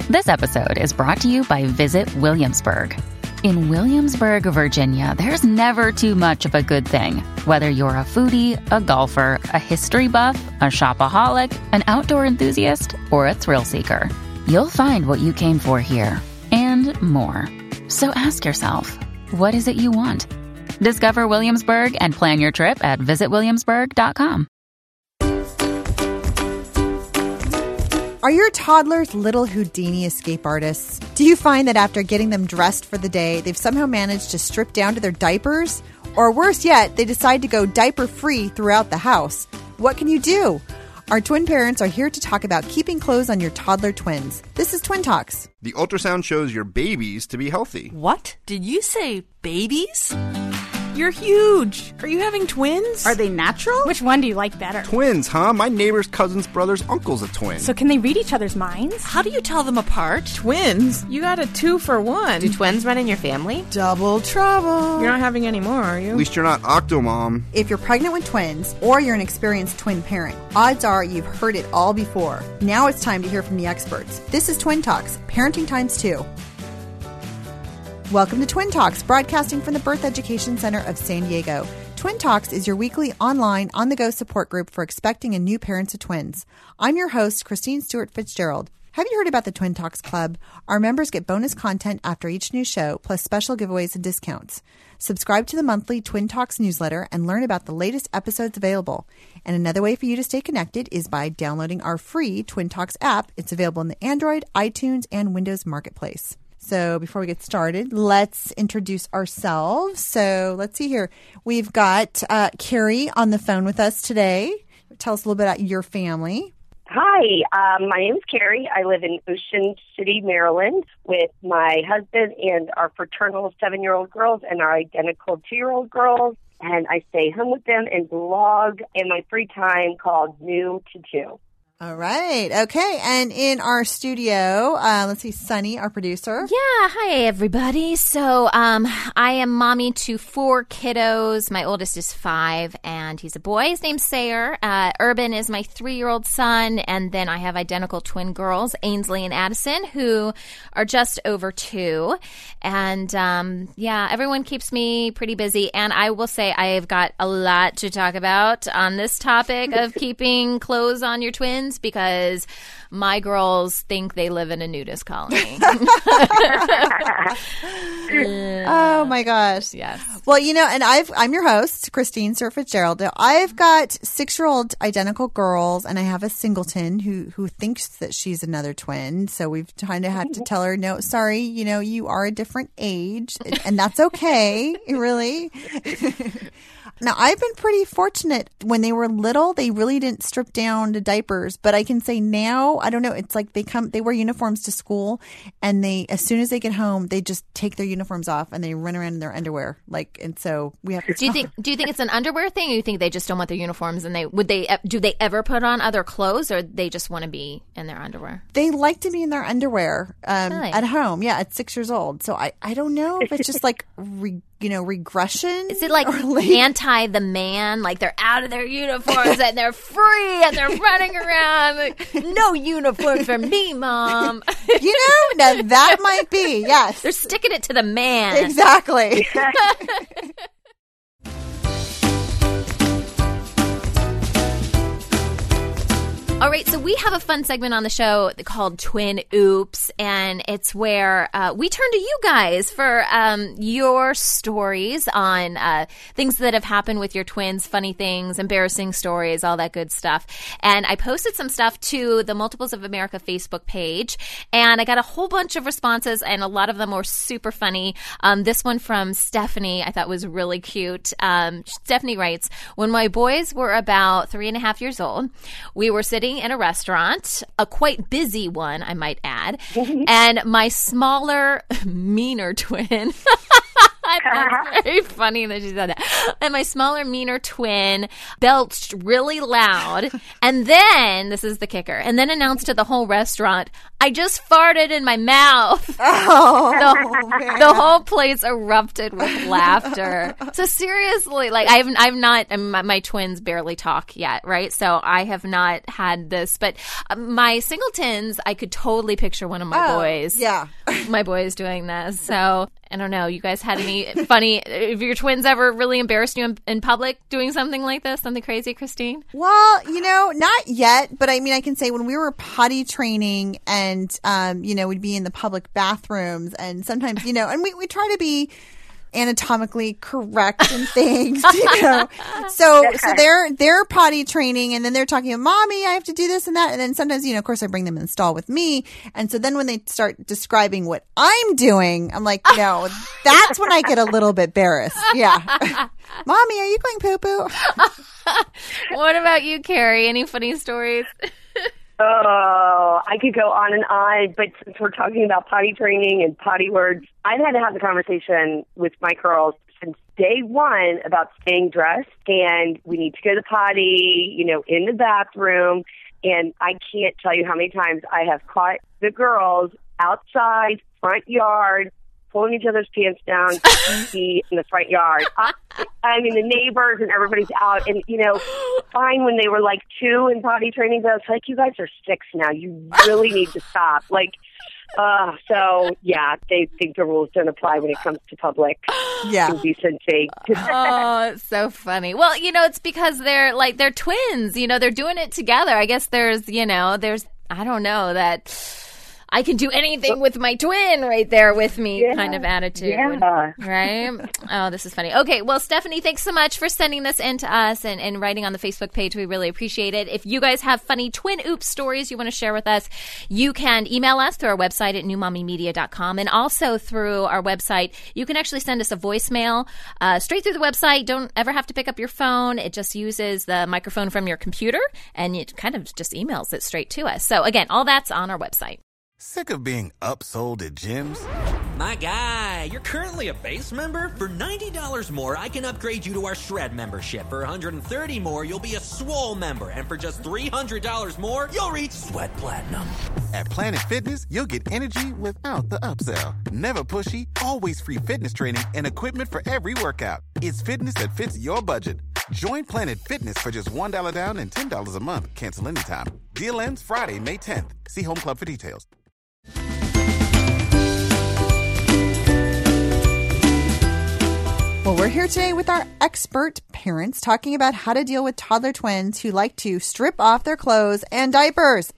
This episode is brought to you by Visit Williamsburg. In Williamsburg, Virginia, there's never too much of a good thing. Whether you're a foodie, a golfer, a history buff, a shopaholic, an outdoor enthusiast, or a thrill seeker, you'll find what you came for here and more. So ask yourself, what is it you want? Discover Williamsburg and plan your trip at visitwilliamsburg.com. Are your toddlers little Houdini escape artists? Do you find that after getting them dressed for the day, they've somehow managed to strip down to their diapers? Or worse yet, they decide to go diaper-free throughout the house. What can you do? Our twin parents are here to talk about keeping clothes on your toddler twins. This is Twin Talks. The ultrasound shows your babies to be healthy. What? Did you say babies? You're huge. Are you having twins? Are they natural? Which one do you like better? Twins, huh? My neighbor's cousin's brother's uncle's a twin. So can they read each other's minds? How do you tell them apart? Twins? You got a 2-for-1. Do twins run in your family? Double trouble. You're not having any more, are you? At least you're not Octomom. If you're pregnant with twins or you're an experienced twin parent, odds are you've heard it all before. Now it's time to hear from the experts. This is Twin Talks, Parenting Times 2. Welcome to Twin Talks, broadcasting from the Birth Education Center of San Diego. Twin Talks is your weekly online, on-the-go support group for expecting and new parents of twins. I'm your host, Christine Stewart Fitzgerald. Have you heard about the Twin Talks Club? Our members get bonus content after each new show, plus special giveaways and discounts. Subscribe to the monthly Twin Talks newsletter and learn about the latest episodes available. And another way for you to stay connected is by downloading our free Twin Talks app. It's available in the Android, iTunes, and Windows Marketplace. So before we get started, let's introduce ourselves. So let's see here. We've got Carrie on the phone with us today. Tell us a little bit about your family. Hi, my name is Carrie. I live in Ocean City, Maryland, with my husband and our fraternal 7-year-old girls and our identical 2-year-old girls. And I stay home with them and blog in my free time called New to Two. All right. Okay. And in our studio, let's see, Sunny, our producer. Yeah. Hi, everybody. So I am mommy to 4 kiddos. My oldest is 5, and he's a boy. His name's Sayer. Urban is my 3-year-old son. And then I have identical twin girls, Ainsley and Addison, who are just over 2. And yeah, everyone keeps me pretty busy. And I will say I have got a lot to talk about on this topic of keeping clothes on your twins, because my girls think they live in a nudist colony. Oh my gosh. Yes. Well, you know, and I'm your host, Christine Stewart Fitzgerald. I've got 6-year-old identical girls, and I have a singleton who thinks that she's another twin. So we've kind of had to tell her, no, sorry, you know, you are a different age, and that's okay, really. Now, I've been pretty fortunate. When they were little, they really didn't strip down to diapers. But I can say now, I don't know, it's like they wear uniforms to school, and as soon as they get home, they just take their uniforms off and they run around in their underwear. And so we have to. Do you think it's an underwear thing, or you think they just don't want their uniforms, and do they ever put on other clothes, or they just want to be in their underwear? They like to be in their underwear Really? At home. Yeah, at 6 years old. So I don't know if it's just like regression. Is it like anti the man? Like they're out of their uniforms and they're free and they're running around. Like, no uniforms for me, Mom. You know, now that might be, yes. They're sticking it to the man. Exactly. All right, so we have a fun segment on the show called Twin Oops, and it's where we turn to you guys for your stories on things that have happened with your twins, funny things, embarrassing stories, all that good stuff. And I posted some stuff to the Multiples of America Facebook page, and I got a whole bunch of responses, and a lot of them were super funny. This one from Stephanie I thought was really cute. Stephanie writes, when my boys were about 3.5 years old, we were sitting in a restaurant, a quite busy one, I might add, and my smaller, meaner twin, I That's very funny that she said that. And my smaller, meaner twin belched really loud. And then, this is the kicker, and then announced to the whole restaurant, I just farted in my mouth. The whole place erupted with laughter. So seriously, like I've not, my twins barely talk yet, right? So I have not had this, but my singletons, I could totally picture one of my boys. Yeah. My boys doing this. So I don't know. You guys had any funny, have your twins ever really embarrassed you in public doing something like this? Something crazy, Christine? Well, not yet, but I mean, I can say when we were potty training and, we'd be in the public bathrooms and sometimes, and we try to be anatomically correct and things, So they're potty training and then they're talking about, Mommy, I have to do this and that. And then sometimes, of course I bring them in the stall with me. And so then when they start describing what I'm doing, I'm like, no, that's when I get a little bit embarrassed. Yeah. Mommy, are you going poo-poo? What about you, Carrie? Any funny stories? Oh, I could go on and on, but since we're talking about potty training and potty words, I've had to have the conversation with my girls since day one about staying dressed, and we need to go to the potty, in the bathroom, and I can't tell you how many times I have caught the girls outside, front yard, pulling each other's pants down in the front yard. I mean, the neighbors and everybody's out. And, fine when they were like 2 in potty training, but I was like, you guys are 6 now. You really need to stop. So, yeah, they think the rules don't apply when it comes to public indecency. Oh, it's so funny. Well, it's because they're twins. They're doing it together. I guess there's I don't know, that I can do anything with my twin right there with me kind of attitude. Yeah. Right? Oh, this is funny. Okay, well, Stephanie, thanks so much for sending this in to us and writing on the Facebook page. We really appreciate it. If you guys have funny twin oops stories you want to share with us, you can email us through our website at newmommymedia.com. And also through our website, you can actually send us a voicemail straight through the website. Don't ever have to pick up your phone. It just uses the microphone from your computer, and it kind of just emails it straight to us. So, again, all that's on our website. Sick of being upsold at gyms? My guy, you're currently a base member? For $90 more, I can upgrade you to our Shred membership. For $130 more, you'll be a Swole member. And for just $300 more, you'll reach Sweat Platinum. At Planet Fitness, you'll get energy without the upsell. Never pushy, always free fitness training and equipment for every workout. It's fitness that fits your budget. Join Planet Fitness for just $1 down and $10 a month. Cancel anytime. Deal ends Friday, May 10th. See Home Club for details. Well, we're here today with our expert parents talking about how to deal with toddler twins who like to strip off their clothes and diapers.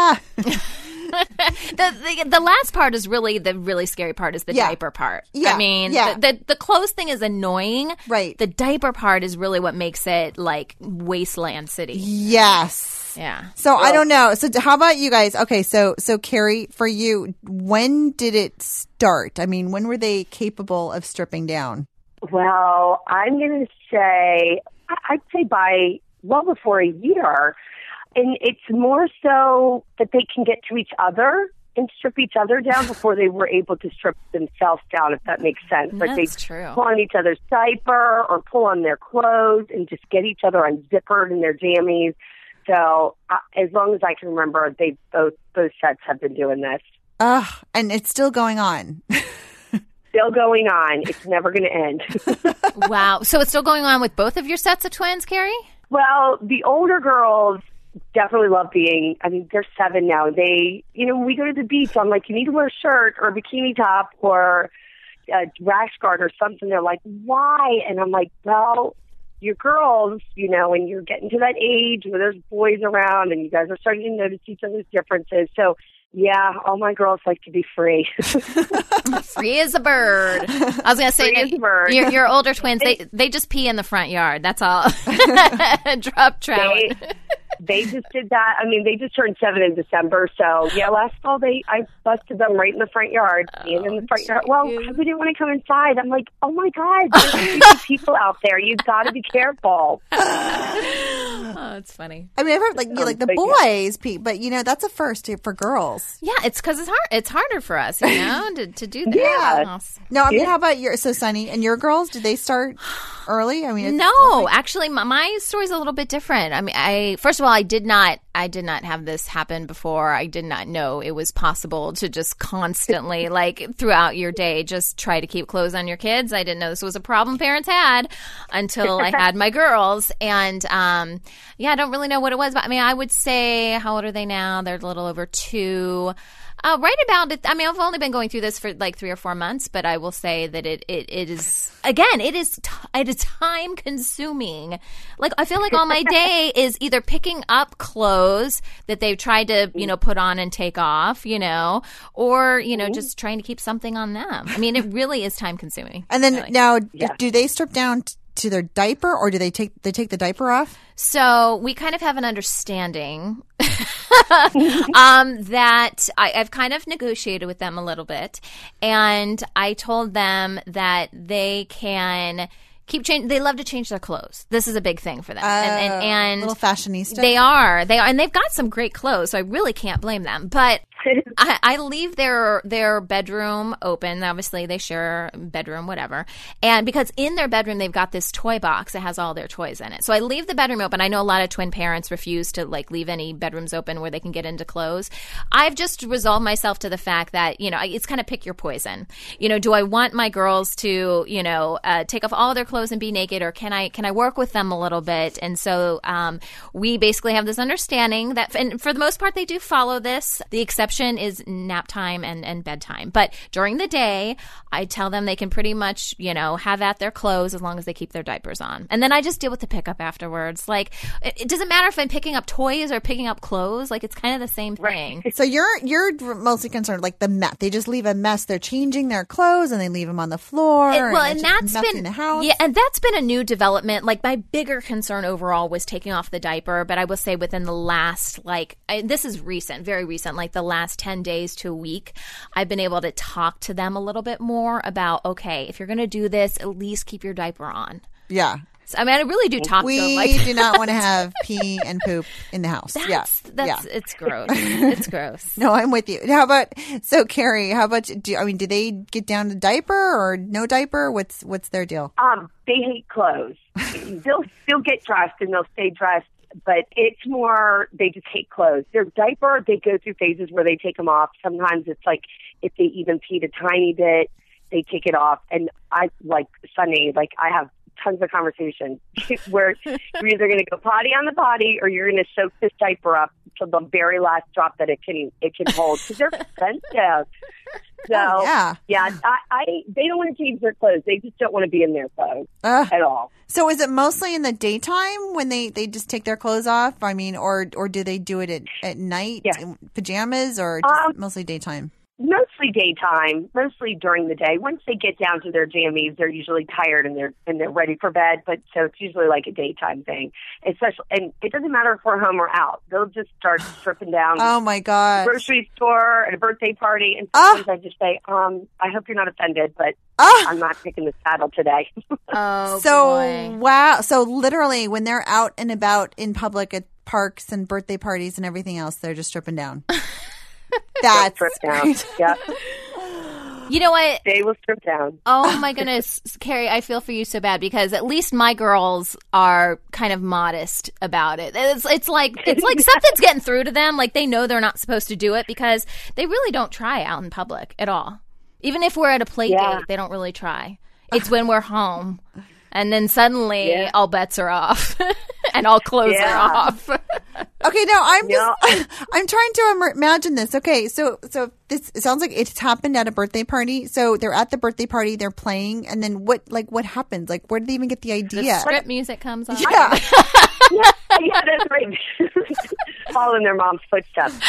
The last part is really the really scary part is the diaper part. Yeah. I mean, the clothes thing is annoying. Right. The diaper part is really what makes it like wasteland city. Yes. Yeah. So I don't know. So how about you guys? Okay. So Carrie, for you, when did it start? I mean, when were they capable of stripping down? Well, I'm going to say, I'd say before a year. And it's more so that they can get to each other and strip each other down before they were able to strip themselves down, if that makes sense. Like they pull on each other's diaper or pull on their clothes and just get each other unzippered in their jammies. So as long as I can remember, both sets have been doing this. And it's still going on. Still going on. It's never going to end. Wow. So it's still going on with both of your sets of twins, Carrie? Well, the older girls definitely love they're 7 now. They, when we go to the beach, I'm like, you need to wear a shirt or a bikini top or a rash guard or something. They're like, why? And I'm like, well, you're girls, and you're getting to that age where there's boys around and you guys are starting to notice each other's differences. So, yeah, all my girls like to be free. Free as a bird. I was going to say, your older twins, they just pee in the front yard. That's all. Drop trout. They just did that. I mean, they just turned 7 in December. So, yeah, last fall I busted them right in the front yard. And in the front yard. Well, we didn't want to come inside. I'm like, oh, my God, there's people out there. You've got to be careful. Oh, it's funny. I mean, I've heard like the boys, but that's a first for girls. Yeah, it's because it's hard. It's harder for us, to do that. Yeah. No, I mean, how about Sunny and your girls? Did they start early? I mean, no, actually, my story's a little bit different. I mean, first of all, I did not have this happen before. I did not know it was possible to just constantly, like throughout your day, just try to keep clothes on your kids. I didn't know this was a problem parents had until I had my girls. And I don't really know what it was. But I mean, I would say, how old are they now? They're a little over 2. Right about it. I mean, I've only been going through this for like 3 or 4 months, but I will say that it is, again, it is time consuming. Like, I feel like all my day is either picking up clothes that they've tried to, put on and take off, or, just trying to keep something on them. I mean, it really is time consuming. And then now, do they strip down to their diaper, or do they take the diaper off? So we kind of have an understanding that I've kind of negotiated with them a little bit, and I told them that they can keep changing. They love to change their clothes. This is a big thing for them, and little fashionista. They are, and they've got some great clothes, so I really can't blame them. But I leave their bedroom open. Obviously, they share a bedroom, whatever. And because in their bedroom, they've got this toy box that has all their toys in it. So I leave the bedroom open. I know a lot of twin parents refuse to leave any bedrooms open where they can get into clothes. I've just resolved myself to the fact that, it's kind of pick your poison. Do I want my girls to, take off all their clothes and be naked, or can I work with them a little bit? And so we basically have this understanding that, and for the most part, they do follow this. The exception is nap time and bedtime. But during the day, I tell them they can pretty much, have at their clothes as long as they keep their diapers on. And then I just deal with the pickup afterwards. Like, it doesn't matter if I'm picking up toys or picking up clothes. Like, it's kind of the same thing. So you're mostly concerned, like, the mess. They just leave a mess. They're changing their clothes and they leave them on the floor. And that's been the house. Yeah, and that's been a new development. Like, my bigger concern overall was taking off the diaper. But I will say within the last, this is recent, very recent, like the last 10 days to a week, I've been able to talk to them a little bit more about, okay, if you're going to do this, at least keep your diaper on. Yeah. So, I mean, I really do talk to them. We do not want to have pee and poop in the house. It's gross. It's gross. No, I'm with you. So Carrie, do they get down to diaper or no diaper? What's their deal? They hate clothes. They'll still get dressed and they'll stay dressed, but it's more they just hate clothes. Their diaper, they go through phases where they take them off. Sometimes it's like if they even peed a tiny bit, they take it off. And I, like Sunny, I have tons of conversation where you're either going to go potty on the body or you're going to soak this diaper up to the very last drop that it can hold, because they're expensive. So they don't want to change their clothes. They just don't want to be in their clothes at all. So is it mostly in the daytime when they just take their clothes off? I mean, or do they do it at night, in pajamas, or just mostly daytime? Mostly daytime, mostly during the day. Once they get down to their jammies, they're usually tired and they're ready for bed. But so it's usually like a daytime thing. Especially, and it doesn't matter if we're home or out. They'll just start stripping down. Oh my God! Grocery store, at a birthday party, and sometimes I just say, I hope you're not offended, but I'm not picking the saddle today. Boy. Wow. So literally, when they're out and about in public at parks and birthday parties and everything else, they're just stripping down. That's strip down. Yep. You know what? They will strip down. Oh my goodness, Carrie, I feel for you so bad, because at least my girls are kind of modest about it. It's like something's getting through to them. Like, they know they're not supposed to do it because they really don't try out in public at all. Even if we're at a play date, they don't really try. It's when we're home. And then suddenly all bets are off and all clothes are off. Okay, now I'm trying to imagine this. Okay, so this it sounds like it's happened at a birthday party. So they're at the birthday party, they're playing, and then what happens? Like, where did they even get the idea? The strip music comes on. Yeah. Yeah, that's right. Following their mom's footsteps.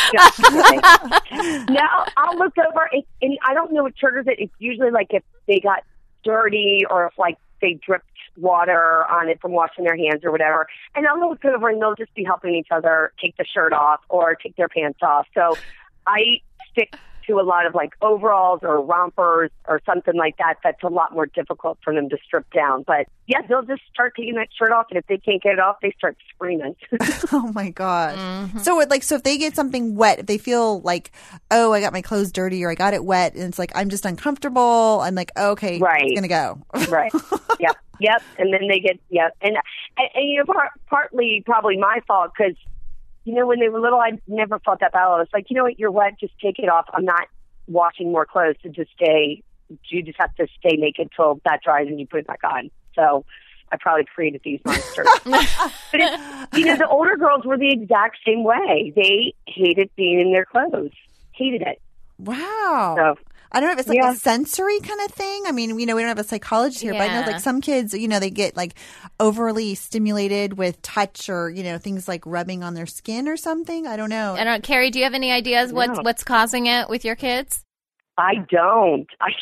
Now I'll look over, and I don't know what triggers it. It's usually like if they got dirty or if they dripped water on it from washing their hands or whatever. And I'll look over and they'll just be helping each other take the shirt off or take their pants off. So I stick to a lot of like overalls or rompers or something like that, that's a lot more difficult for them to strip down. But yeah, they'll just start taking that shirt off, and if they can't get it off, they start screaming. Oh my gosh. Mm-hmm. So if they get something wet, if they feel like, oh, I got my clothes dirty or I got it wet, and it's like, I'm just uncomfortable, I'm like, okay, right. It's going to go. Right. Yep. And then they get, and you know, partly probably my fault, because, you know, when they were little, I never felt that bad. I was like, you know what, you're wet, just take it off. I'm not washing more clothes to just stay. You just have to stay naked till that dries and you put it back on. So I probably created these monsters. But you know, the older girls were the exact same way. They hated being in their clothes. Hated it. Wow. So, I don't know if it's like a sensory kind of thing. I mean, you know, we don't have a psychologist here, but I know like some kids, you know, they get like overly stimulated with touch or, you know, things like rubbing on their skin or something. I don't know. Carrie, do you have any ideas what's causing it with your kids? I don't.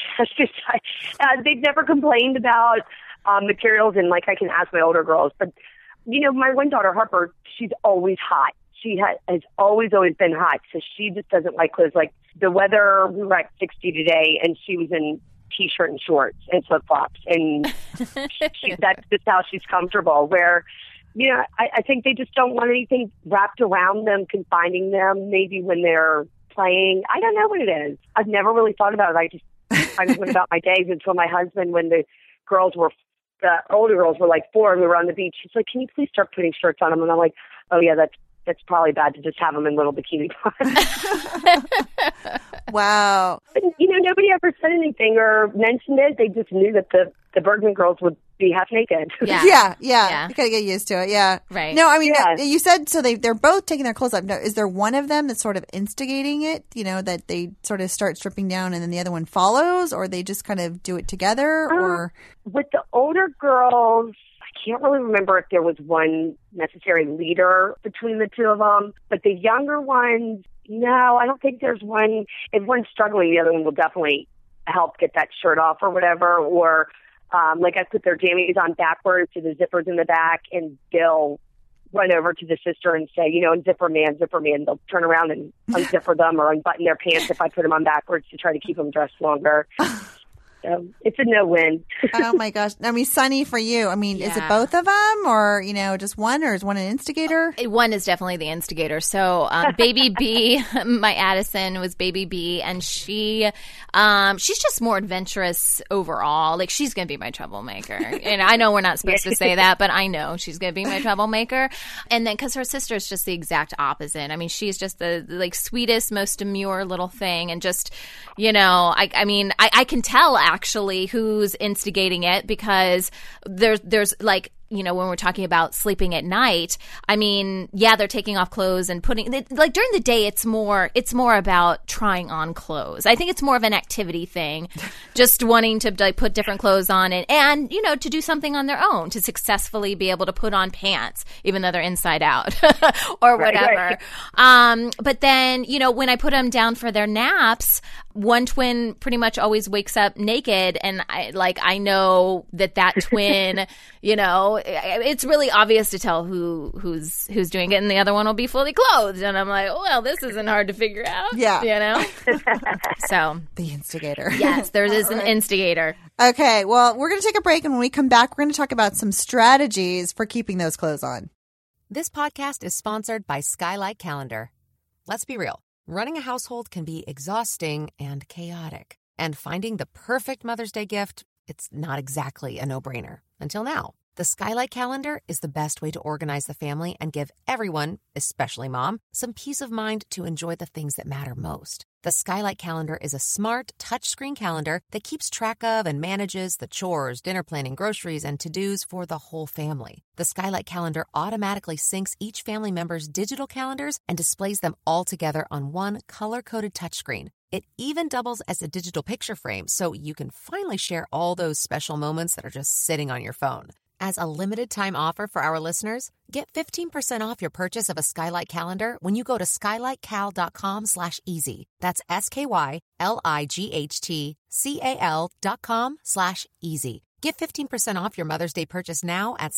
They've never complained about materials, and like I can ask my older girls. But, you know, my one daughter, Harper, she's always hot. She has always been hot, so she just doesn't like clothes. Like the weather, we were at 60 today, and she was in T-shirt and shorts and flip-flops, and that's just how she's comfortable. Where, you know, I think they just don't want anything wrapped around them, confining them, maybe when they're playing. I don't know what it is. I've never really thought about it. I went about my days until my husband, when the older girls were like 4 and we were on the beach, he's like, can you please start putting shirts on them? And I'm like, oh yeah, that's probably bad to just have them in little bikini bottoms. Wow. But, you know, nobody ever said anything or mentioned it. They just knew that the Bergman girls would be half naked. Yeah. You gotta get used to it. Yeah. Right. No, I mean, you said, so they're both taking their clothes off. Now, is there one of them that's sort of instigating it, you know, that they sort of start stripping down and then the other one follows, or they just kind of do it together? Or with the older girls, I can't really remember if there was one necessary leader between the two of them. But the younger ones, no, I don't think there's one. If one's struggling, the other one will definitely help get that shirt off or whatever. Or like I put their jammies on backwards to the zippers in the back, and they'll run over to the sister and say, you know, zipper man. They'll turn around and unzipper them or unbutton their pants if I put them on backwards to try to keep them dressed longer. So it's a no-win. Oh, my gosh. I mean, Sunny, for you, I mean, is it both of them, or, you know, just one, or is one an instigator? One is definitely the instigator. So Baby B, my Addison was Baby B, and she's just more adventurous overall. Like, she's going to be my troublemaker. And I know we're not supposed to say that, but I know she's going to be my troublemaker. And then, because her sister is just the exact opposite. I mean, she's just the, like, sweetest, most demure little thing. And just, you know, I mean, I can tell, actually, who's instigating it, because there's like, you know, when we're talking about sleeping at night, I mean, yeah, they're taking off clothes and putting, like, during the day, it's more about trying on clothes. I think it's more of an activity thing, just wanting to, like, put different clothes on and, you know, to do something on their own, to successfully be able to put on pants, even though they're inside out or whatever. Right. But then, you know, when I put them down for their naps, one twin pretty much always wakes up naked, and I know that twin, you know, it's really obvious to tell who's doing it, and the other one will be fully clothed, and I'm like, well, this isn't hard to figure out. Yeah, you know. So the instigator. Yes, there is an instigator. Okay, well, we're going to take a break, and when we come back, we're going to talk about some strategies for keeping those clothes on. This podcast is sponsored by Skylight Calendar. Let's be real. Running a household can be exhausting and chaotic. And finding the perfect Mother's Day gift, it's not exactly a no-brainer. Until now. The Skylight Calendar is the best way to organize the family and give everyone, especially mom, some peace of mind to enjoy the things that matter most. The Skylight Calendar is a smart, touchscreen calendar that keeps track of and manages the chores, dinner planning, groceries, and to-dos for the whole family. The Skylight Calendar automatically syncs each family member's digital calendars and displays them all together on one color-coded touchscreen. It even doubles as a digital picture frame, so you can finally share all those special moments that are just sitting on your phone. As a limited-time offer for our listeners, get 15% off your purchase of a Skylight Calendar when you go to skylightcal.com/easy. That's SKYLIGHTCAL.com/easy. Get 15% off your Mother's Day purchase now at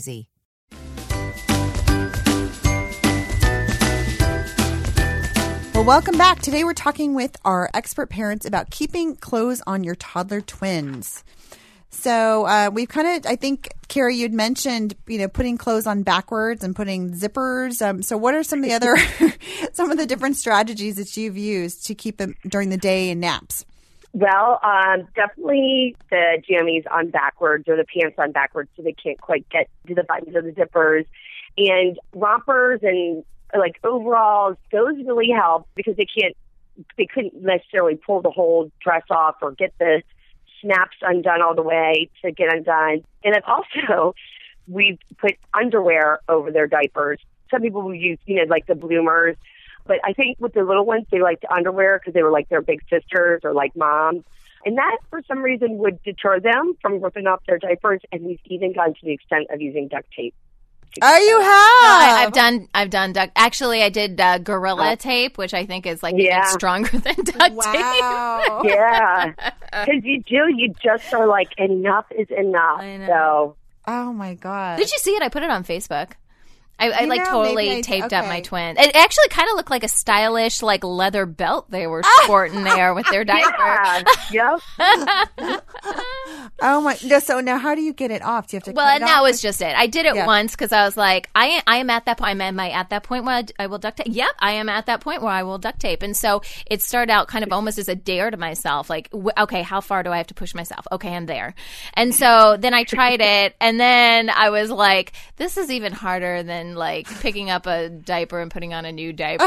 skylightcal.com/easy. Well, welcome back. Today we're talking with our expert parents about keeping clothes on your toddler twins. So we've kind of, I think, Carrie, you'd mentioned, putting clothes on backwards and putting zippers. So what are some of the other, some of the different strategies that you've used to keep them during the day and naps? Well, definitely the jammies on backwards or the pants on backwards so they can't quite get to the buttons or the zippers. And rompers and like overalls, those really help because they couldn't necessarily pull the whole dress off or get the snaps undone all the way to get undone. And then also, we've put underwear over their diapers. Some people will use, like the bloomers. But I think with the little ones, they like the underwear because they were like their big sisters or like moms. And that, for some reason, would deter them from ripping off their diapers. And we've even gone to the extent of using duct tape. Oh, you have? No, I've done duct. Actually, I did Gorilla Tape, which I think is like even stronger than duct tape. Yeah, because you just are like, enough is enough. I know. So, oh my God, did you see it? I put it on Facebook. I totally taped up my okay. twin. It actually kind of looked like a stylish like leather belt they were sporting there with their diaper. Yeah. Yep. Oh my! So now, how do you get it off? Do you have to? Well, cut it that off? was just it. I did it once because I was like, I am at that point. Am I at that point where I will duct tape? Yep, I am at that point where I will duct tape. And so it started out kind of almost as a dare to myself, like, okay, how far do I have to push myself? Okay, I'm there. And so then I tried it, and then I was like, this is even harder than like picking up a diaper and putting on a new diaper.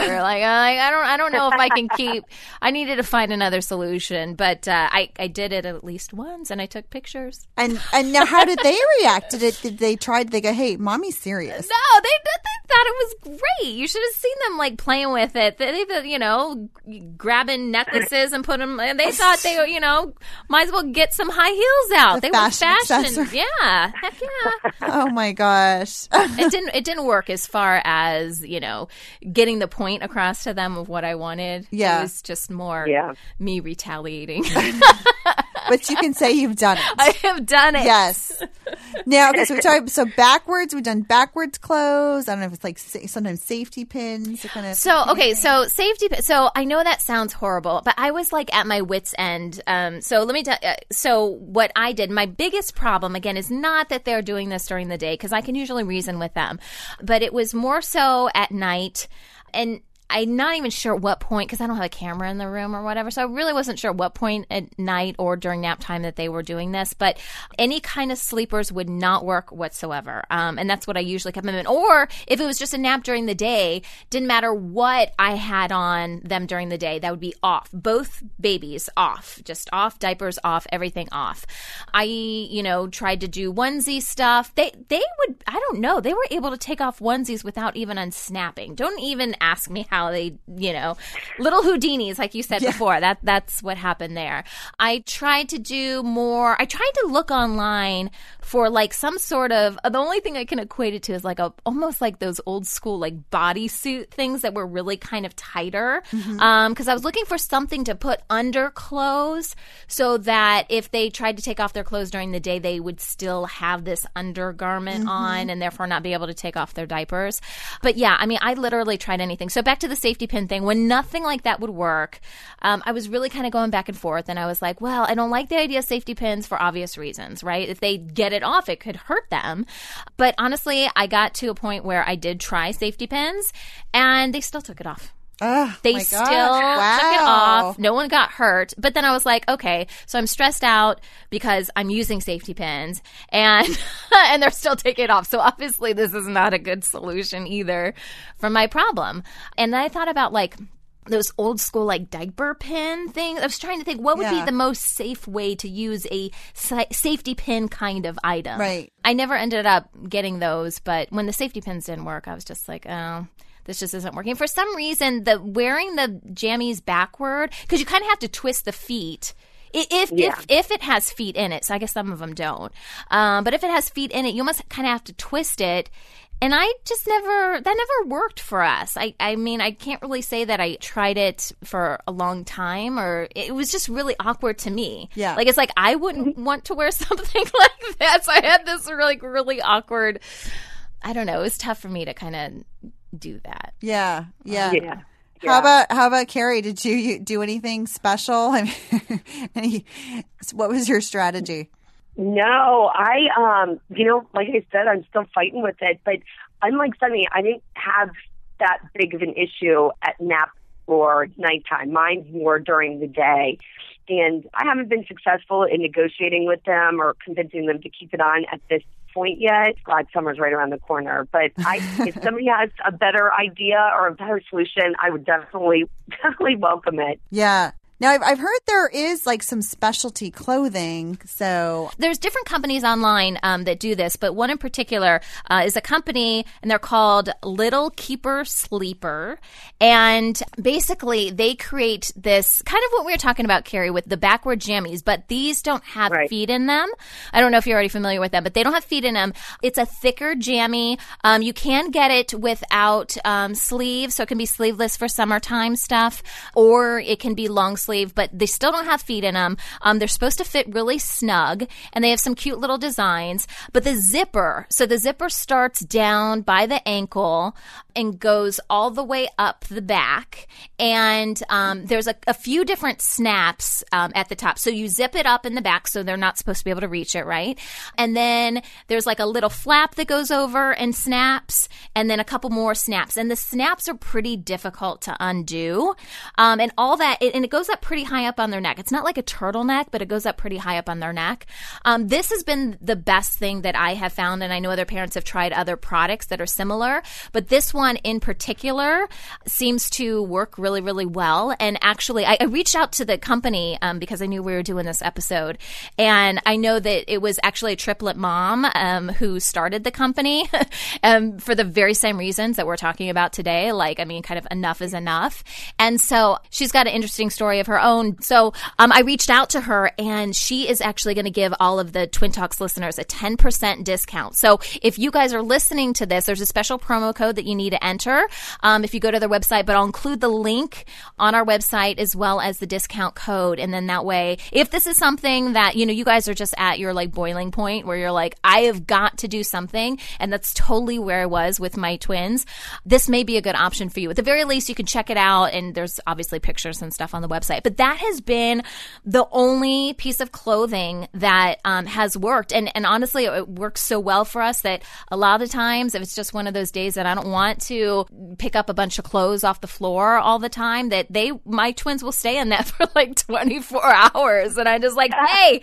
I don't know if I can keep. I needed to find another solution, but I did it at least once, and I took pictures. And now, how did they react? Did they try? Did they go, "Hey, mommy's serious"? No, they thought it was great. You should have seen them like playing with it. They grabbing necesses and put them. And they thought they might as well get some high heels out. They were fashion. Yeah, heck yeah. Oh my gosh. It didn't work as far as getting the point across to them of what I wanted. Yeah, it was just more me retaliating. But you can say you've done it. I have done it. Yes. Now, okay, so we talked. So backwards, we've done backwards clothes. I don't know if it's like sometimes safety pins. So safety. So I know that sounds horrible, but I was like at my wit's end. So let me tell. So what I did, my biggest problem again is not that they're doing this during the day because I can usually reason with them, but it was more so at night. And I'm not even sure at what point, because I don't have a camera in the room or whatever, so I really wasn't sure at what point at night or during nap time that they were doing this, but any kind of sleepers would not work whatsoever, and that's what I usually kept them in. Or if it was just a nap during the day, didn't matter what I had on them during the day, that would be off. Both babies off, just off, diapers off, everything off. I, tried to do onesie stuff. They would, I don't know, they were able to take off onesies without even unsnapping. Don't even ask me how they, little Houdinis, like you said before. That's what happened there. I tried to do more. I tried to look online for like some sort of, the only thing I can equate it to is like almost like those old school like bodysuit things that were really kind of tighter. Because I was looking for something to put under clothes so that if they tried to take off their clothes during the day, they would still have this undergarment on and therefore not be able to take off their diapers. But yeah, I mean, I literally tried anything. So back to the safety pin thing, when nothing like that would work, I was really kind of going back and forth, and I was like, well, I don't like the idea of safety pins for obvious reasons, right? If they get it off, it could hurt them. But honestly, I got to a point where I did try safety pins, and they still took it off. They still took it off. No one got hurt. But then I was like, okay, so I'm stressed out because I'm using safety pins and and they're still taking it off. So obviously this is not a good solution either for my problem. And then I thought about like those old school like diaper pin things. I was trying to think what would be the most safe way to use a safety pin kind of item. Right. I never ended up getting those, but when the safety pins didn't work, I was just like, oh, this just isn't working. For some reason, wearing the jammies backward, because you kind of have to twist the feet. If it has feet in it, so I guess some of them don't. But if it has feet in it, you must kind of have to twist it. And I just that never worked for us. I mean, I can't really say that I tried it for a long time, or it was just really awkward to me. Yeah. Like, it's like I wouldn't want to wear something like that. So I had this really awkward, I don't know, it was tough for me to kind of do that. Yeah. How about Carrie? Did you do anything special? I mean, what was your strategy? No, like I said, I'm still fighting with it. But unlike Sunny, I didn't have that big of an issue at nap or nighttime. Mine's more during the day. And I haven't been successful in negotiating with them or convincing them to keep it on at this point yet. Glad summer's right around the corner. But if somebody has a better idea or a better solution, I would definitely welcome it. Yeah. Now, I've heard there is like some specialty clothing. So there's different companies online that do this, but one in particular is a company, and they're called Little Keeper Sleeper. And basically, they create this kind of what we were talking about, Carrie, with the backward jammies, but these don't have feet in them. I don't know if you're already familiar with them, but they don't have feet in them. It's a thicker jammy. You can get it without sleeves, so it can be sleeveless for summertime stuff, or it can be long sleeve, but they still don't have feet in them. They're supposed to fit really snug, and they have some cute little designs. But the zipper starts down by the ankle and goes all the way up the back. And there's a few different snaps at the top. So you zip it up in the back, so they're not supposed to be able to reach it, right? And then there's like a little flap that goes over and snaps, and then a couple more snaps. And the snaps are pretty difficult to undo. And all that, and it goes up pretty high up on their neck. It's not like a turtleneck, but it goes up pretty high up on their neck. This has been the best thing that I have found, and I know other parents have tried other products that are similar, but this one in particular seems to work really, really well. And actually, I reached out to the company because I knew we were doing this episode, and I know that it was actually a triplet mom who started the company for the very same reasons that we're talking about today. Kind of enough is enough. And so she's got an interesting story of her own. So I reached out to her, and she is actually going to give all of the Twin Talks listeners a 10% discount. So if you guys are listening to this, there's a special promo code that you need to enter if you go to their website, but I'll include the link on our website as well as the discount code. And then that way, if this is something that, you guys are just at your boiling point where you're like, I have got to do something, and that's totally where I was with my twins, this may be a good option for you. At the very least, you can check it out, and there's obviously pictures and stuff on the website. But that has been the only piece of clothing that has worked. And honestly, it works so well for us that a lot of times, if it's just one of those days that I don't want to pick up a bunch of clothes off the floor all the time, that my twins will stay in that for 24 hours. And I'm just like, hey,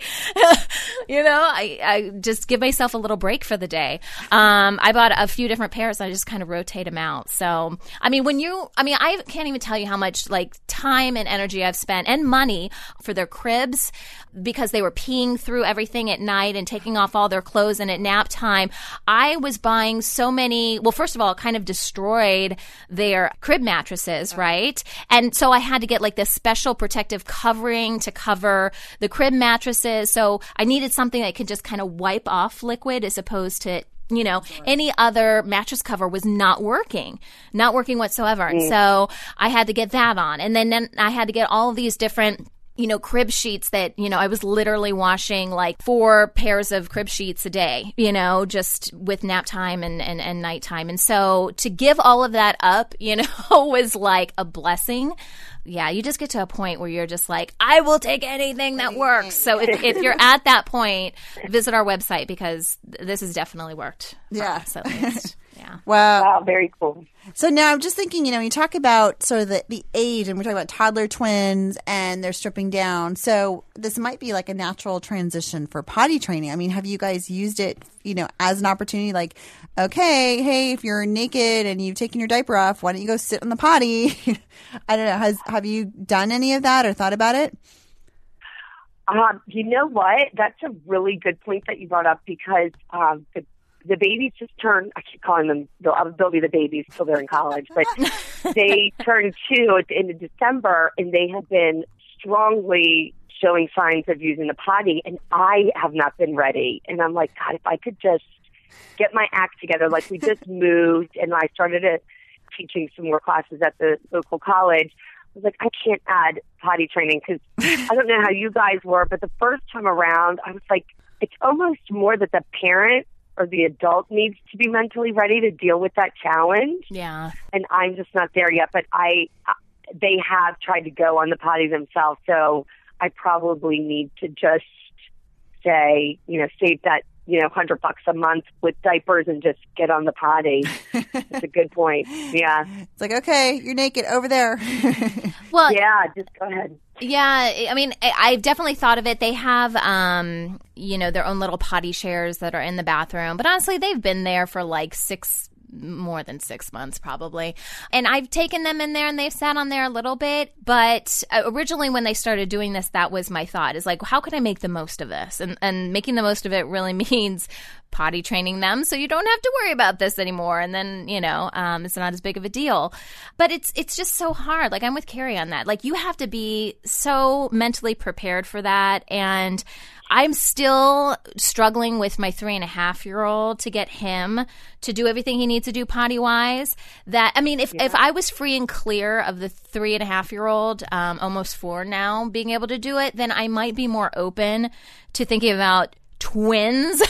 I just give myself a little break for the day. I bought a few different pairs, and I just kind of rotate them out. So, I can't even tell you how much time and energy I've spent, and money, for their cribs, because they were peeing through everything at night and taking off all their clothes. And at nap time, I was buying so many, well, first of all, it kind of destroyed their crib mattresses, right? And so I had to get this special protective covering to cover the crib mattresses. So I needed something that could just kind of wipe off liquid, as opposed to any other mattress cover was not working whatsoever. And so I had to get that on. And then I had to get all of these different crib sheets that, I was literally washing 4 pairs of crib sheets a day, just with nap time and nighttime. And so to give all of that up, was like a blessing. Yeah, you just get to a point where you're just like, I will take anything that works. So if you're at that point, visit our website, because this has definitely worked. Yeah. For us, at least. Yeah. Wow, very cool. So now I'm just thinking, you talk about sort of the age, and we're talking about toddler twins and they're stripping down. So this might be a natural transition for potty training. Have you guys used it, as an opportunity? Okay, hey, if you're naked and you've taken your diaper off, why don't you go sit on the potty? I don't know. Have you done any of that or thought about it? You know what? That's a really good point that you brought up, because the babies just turned, I keep calling them, they'll be the babies till they're in college, but they turned 2 at the end of December, and they have been strongly showing signs of using the potty, and I have not been ready. And I'm like, God, if I could just get my act together. We just moved, and I started teaching some more classes at the local college. I was like, I can't add potty training, because I don't know how you guys were, but the first time around, I was like, it's almost more that the parent or the adult needs to be mentally ready to deal with that challenge. Yeah. And I'm just not there yet. But I they have tried to go on the potty themselves. So I probably need to just say, save that, $100 a month with diapers and just get on the potty. It's a good point. Yeah. It's like, okay, you're naked over there. Well, yeah, just go ahead. Yeah, I mean, I've definitely thought of it. They have, their own little potty shares that are in the bathroom. But honestly, they've been there for like more than 6 months probably. And I've taken them in there and they've sat on there a little bit. But originally when they started doing this, that was my thought, is like, how can I make the most of this? And making the most of it really means potty training them so you don't have to worry about this anymore. And then, it's not as big of a deal. But it's just so hard. Like, I'm with Carrie on that. Like, you have to be so mentally prepared for that. And I'm still struggling with my 3.5-year-old to get him to do everything he needs to do potty-wise. If I was free and clear of the 3.5-year-old, almost 4 now, being able to do it, then I might be more open to thinking about twins.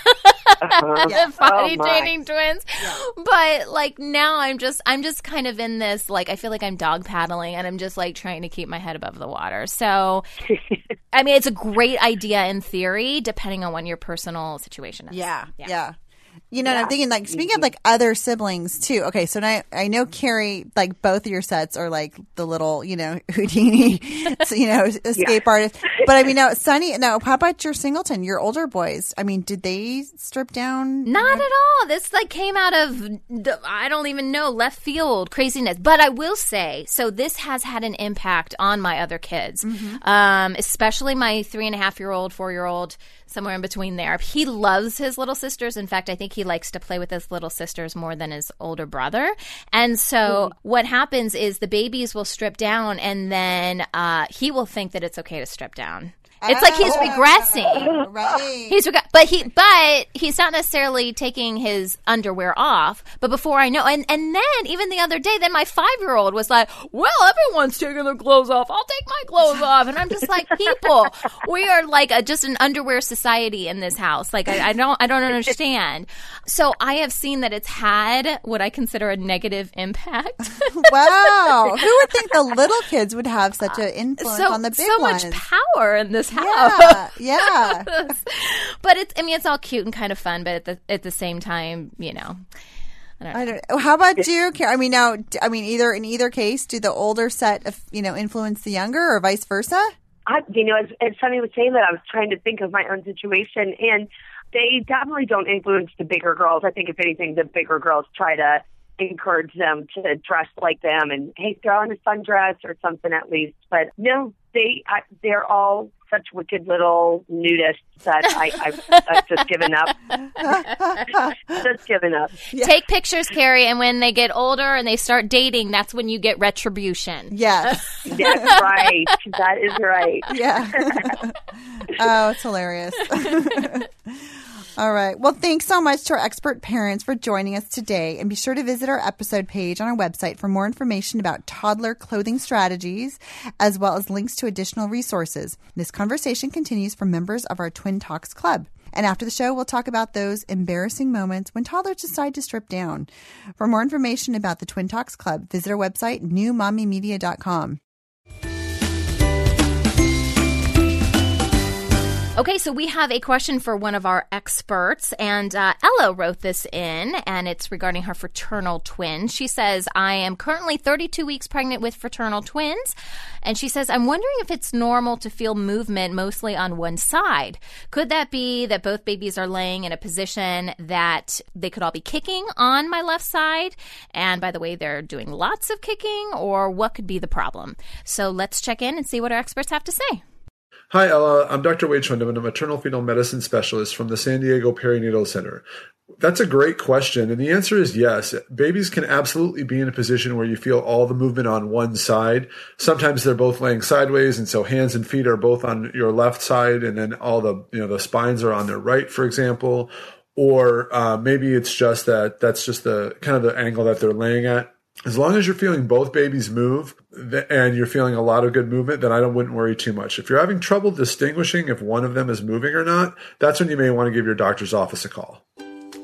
Potty training twins. Yeah. But like now I'm just kind of in this, like, I feel like I'm dog paddling and I'm just like trying to keep my head above the water. So I mean, it's a great idea in theory, depending on what your personal situation is. Yeah. I'm thinking, like, speaking of like other siblings too. Okay, so now I know, Carrie, like both of your sets are like the little, Houdini, escape artist. But I mean, now Sonny, how about your Singleton, your older boys? I mean, did they strip down? Not at all. This like came out of I don't even know, left field craziness. But I will say, so this has had an impact on my other kids, especially my 3.5-year-old, 4-year-old. Somewhere in between there. He loves his little sisters. In fact, I think he likes to play with his little sisters more than his older brother. And so what happens is the babies will strip down and then he will think that it's okay to strip down. It's like he's regressing. Right. But he's not necessarily taking his underwear off. But before I know, and then even the other day, then my 5-year-old was like, well, everyone's taking their clothes off. I'll take my clothes off. And I'm just like, people, we are like just an underwear society in this house. Like, I don't understand. So I have seen that it's had what I consider a negative impact. Wow. Who would think the little kids would have such an influence on the big ones? So much power in this house. Yeah. But it's all cute and kind of fun, but at the same time, I don't know. How about you, Carrie? Either in either case, do the older set of, influence the younger, or vice versa? As Sonny was saying that, I was trying to think of my own situation, and they definitely don't influence the bigger girls. I think, if anything, the bigger girls try to encourage them to dress like them and, hey, throw on a sundress or something at least. But no, they're all such wicked little nudists that I've just given up. Just given up. Yeah. Take pictures, Carrie, and when they get older and they start dating, that's when you get retribution. Yes. That's right. That is right. Yeah. Oh, it's hilarious. All right. Well, thanks so much to our expert parents for joining us today. And be sure to visit our episode page on our website for more information about toddler clothing strategies, as well as links to additional resources. This conversation continues for members of our Twin Talks Club. And after the show, we'll talk about those embarrassing moments when toddlers decide to strip down. For more information about the Twin Talks Club, visit our website, newmommymedia.com. Okay, so we have a question for one of our experts, and Ella wrote this in, and it's regarding her fraternal twin. She says, I am currently 32 weeks pregnant with fraternal twins, and she says, I'm wondering if it's normal to feel movement mostly on one side. Could that be that both babies are laying in a position that they could all be kicking on my left side, and by the way, they're doing lots of kicking, or what could be the problem? So let's check in and see what our experts have to say. Hi, Ella. I'm Dr. Wade Schwindem. I'm a maternal fetal medicine specialist from the San Diego Perinatal Center. That's a great question, and the answer is yes. Babies can absolutely be in a position where you feel all the movement on one side. Sometimes they're both laying sideways, and so hands and feet are both on your left side, and then all the spines are on their right, for example. Or maybe it's just that's just the kind of the angle that they're laying at. As long as you're feeling both babies move and you're feeling a lot of good movement, then I wouldn't worry too much. If you're having trouble distinguishing if one of them is moving or not, that's when you may want to give your doctor's office a call.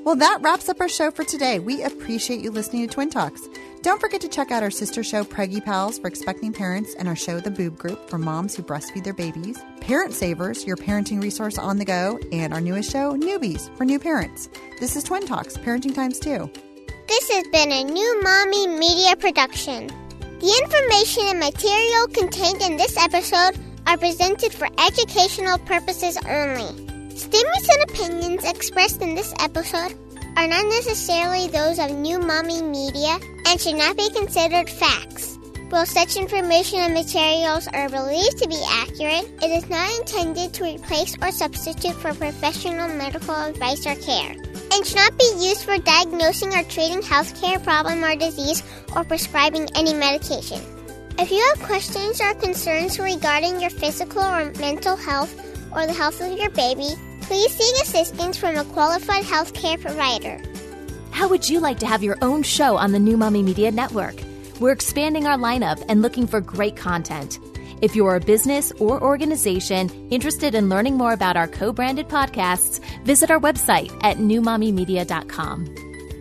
Well, that wraps up our show for today. We appreciate you listening to Twin Talks. Don't forget to check out our sister show, Preggy Pals, for expecting parents, and our show, The Boob Group, for moms who breastfeed their babies, Parent Savers, your parenting resource on the go, and our newest show, Newbies, for new parents. This is Twin Talks, Parenting Times 2. This has been a New Mommy Media production. The information and material contained in this episode are presented for educational purposes only. Statements and opinions expressed in this episode are not necessarily those of New Mommy Media and should not be considered facts. While such information and materials are believed to be accurate, it is not intended to replace or substitute for professional medical advice or care, and should not be used for diagnosing or treating healthcare problem or disease or prescribing any medication. If you have questions or concerns regarding your physical or mental health or the health of your baby, please seek assistance from a qualified healthcare provider. How would you like to have your own show on the New Mommy Media Network? We're expanding our lineup and looking for great content. If you're a business or organization interested in learning more about our co-branded podcasts, visit our website at newmommymedia.com.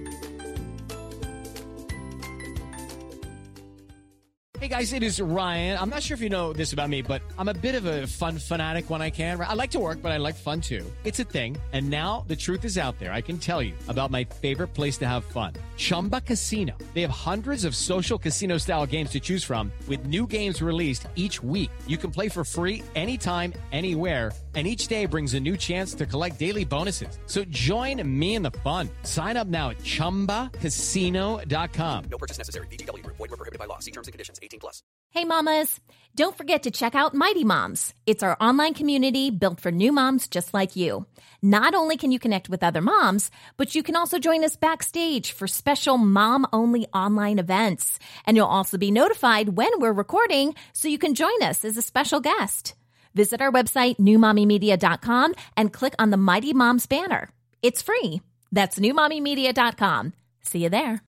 Hey guys, it is Ryan. I'm not sure if you know this about me, but I'm a bit of a fun fanatic when I can. I like to work, but I like fun too. It's a thing. And now the truth is out there. I can tell you about my favorite place to have fun. Chumba Casino. They have hundreds of social casino style games to choose from with new games released each week. You can play for free anytime, anywhere. And each day brings a new chance to collect daily bonuses. So join me in the fun. Sign up now at ChumbaCasino.com. No purchase necessary. VGW. Void where prohibited by law. See terms and conditions. 18+. Hey mamas, don't forget to check out Mighty Moms. It's our online community built for new moms just like you. Not only can you connect with other moms, but you can also join us backstage for special mom-only online events. And you'll also be notified when we're recording so you can join us as a special guest. Visit our website, newmommymedia.com, and click on the Mighty Moms banner. It's free. That's newmommymedia.com. See you there.